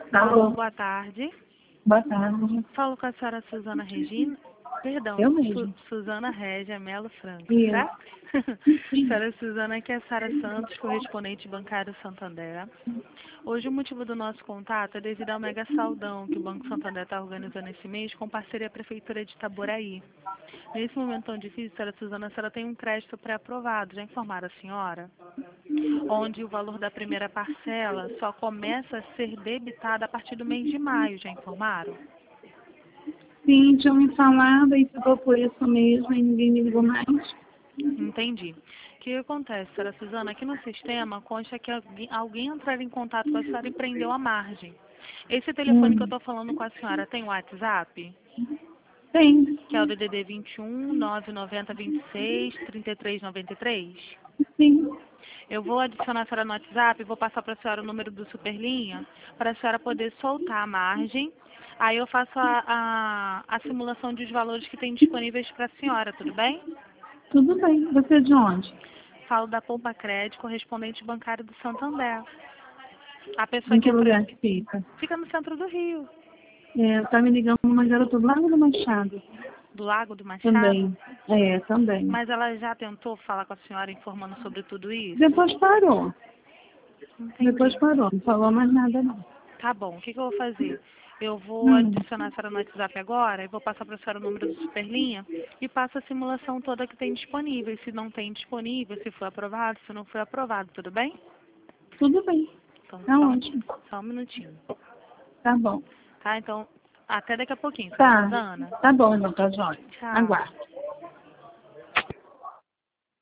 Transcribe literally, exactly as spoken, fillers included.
Alô, Boa tarde. boa tarde. Falo com a senhora Suzana Regina. Perdão, Eu mesmo. Su Suzana Régia Melo Franco, Isso. certo? Sim. Senhora Suzana, aqui é a Sara Santos, correspondente bancário Santander. Hoje o motivo do nosso contato é devido ao mega saldão que o Banco Santander está organizando esse mês com parceria à Prefeitura de Itaboraí. Nesse momento tão difícil, senhora Suzana, a senhora tem um crédito pré-aprovado, já informaram a senhora? Onde o valor da primeira parcela só começa a ser debitado a partir do mês de maio, já informaram? Sim, tinha me falado e ficou por isso mesmo e ninguém me ligou mais. Entendi. O que acontece, senhora Suzana? Aqui no sistema consta que alguém, alguém entrou em contato com a senhora e prendeu a margem. Esse telefone que eu Hum. estou falando com a senhora tem WhatsApp? Tem. Que é o D D D vinte e um, nove nove zero, vinte e seis, trinta e três noventa e três? Sim. Eu vou adicionar a senhora no WhatsApp e vou passar para a senhora o número do Superlinha para a senhora poder soltar a margem. Aí eu faço a, a, a simulação dos valores que tem disponíveis para a senhora, tudo bem? Tudo bem. Você é de onde? Falo da Poupa Crédito, correspondente bancário do Santander. A pessoa Em que que entrou lugar em... que fica? fica no centro do Rio, É, tá me ligando uma garota do Lago do Machado. do Lago do Machado. Também. É, também. Mas ela já tentou falar com a senhora informando sobre tudo isso? Depois parou. Depois Entendi. parou. Não falou mais nada não. Tá bom, o que, que eu vou fazer? Eu vou Hum. adicionar a senhora no WhatsApp agora e vou passar para a senhora o número do Superlinha e passo a simulação toda que tem disponível. Se não tem disponível, se foi aprovado, se não foi aprovado, tudo bem? Tudo bem. Então, Tá só um, ótimo. só um minutinho. Tá bom. Tá? Então, até daqui a pouquinho, senhora Tá. Suzana. Tá bom, não, tá jóia. Tchau. Aguardo.